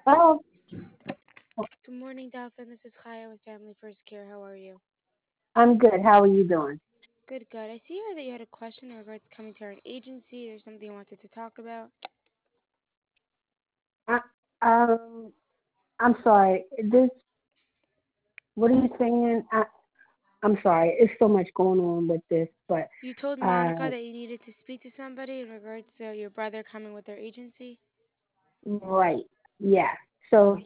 Oh, Good morning, Delphin. This is Kaya with Family First Care. How are you? I'm good. How are you doing? Good, good. I see here that you had a question in regards to coming to our agency. There's something you wanted to talk about. I, I'm sorry. What are you saying? I'm sorry. It's so much going on with this, but You told uh, Monica that you needed to speak to somebody in regards to your brother coming with their agency. right, yeah. So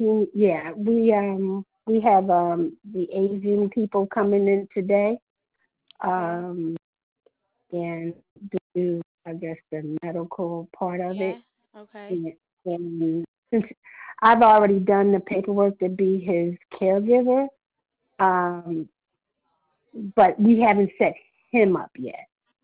we have the Asian people coming in today, Okay. um, and do I guess the medical part of Yeah. it, Okay. and since I've already done the paperwork to be his caregiver, um, but we haven't set him up yet.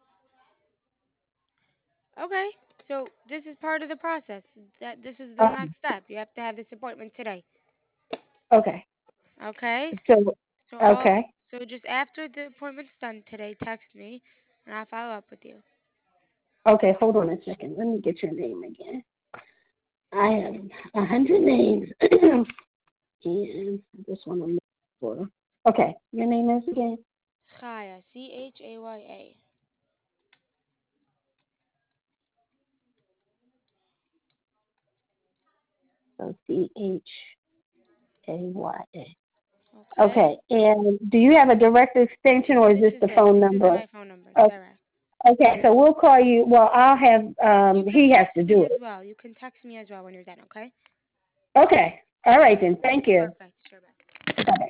Okay. So this is part of the process. That this is the Uh, next step. You have to have this appointment today. okay. Okay. So, So all okay. so just after the appointment's done today, text me and I'll follow up with you. Okay, hold on a second. Let me get your name again. I have 100 names, and this one I'm looking for. Okay, your name is again. Chaya. Chaya. So Chaya. Okay. Okay, and do you have a direct extension or is This this is the it. phone This is number? my phone number. It's O- direct. Okay, so we'll call you. Well, I'll have. You can He has text to me do as it. well. You can text me as well when you're done, okay? Okay. All right then. Thank you. Perfect. Sure. Bye.